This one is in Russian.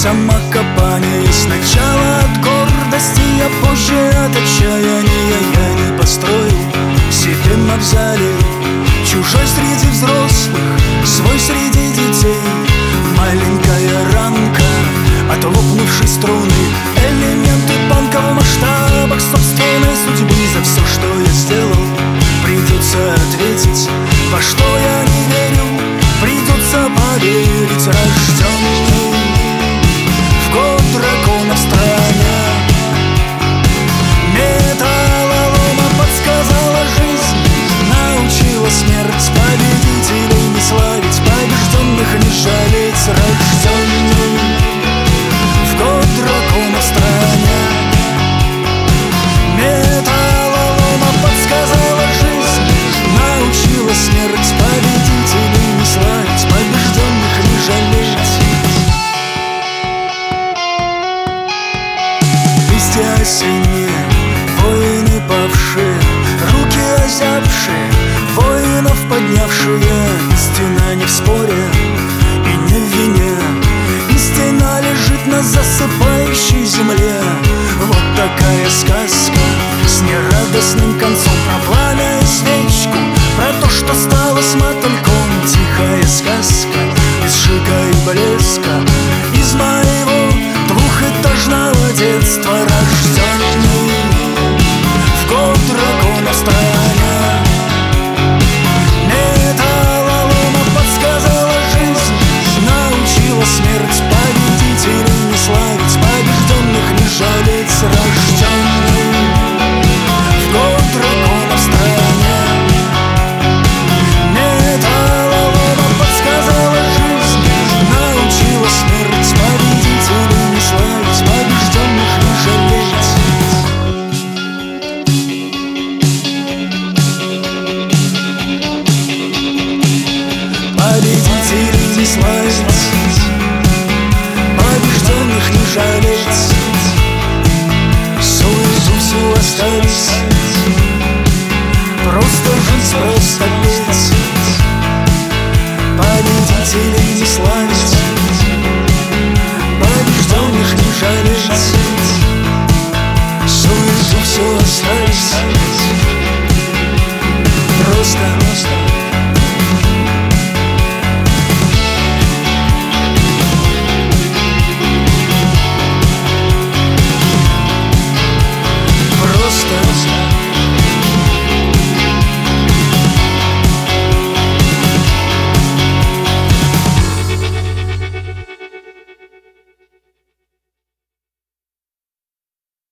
самокопание. Сначала от гордости, а позже от отчаяния я не построю себе мавзолей. Чужой среди взрослых, свой среди детей. Маленькая ранка от лопнувшей струны. Элементы банка в масштабах собственной судьбы. За все, что я сделал, придется ответить. Во что я не верю, придется поверить. Рожденный в год дракона в стране металлолома подсказала жизнь, научила смерть победителей не славить, побежденных не жалеть. Рожденный в год дракона в стране металлолома подсказала жизнь, научила смерть победителей не славить, побежденных не жалеть. Листья осенние, воины павшие, руки озябшие, воинов поднявшие. Истина не в споре и не в вине, истина лежит на засыпающей земле. Вот такая сказка с нерадостным концом, про пламя и свечку, про то, что стало с мотыльком. Тихая сказка из жига и блеска, из моего двухэтажного детства. Рожденный в год дракона в стране металлолома подсказала жизнь, научила смерть победителей не славить, побежденных не жалеть. Рожденный в год дракона в стране металлолома подсказала жизнь, научила смерть победителей не славить, побежденных не жалеть. Победителей не славить, побежденных не жалеть. Суету всю оставить, просто жить, просто петь. Победителей не славить.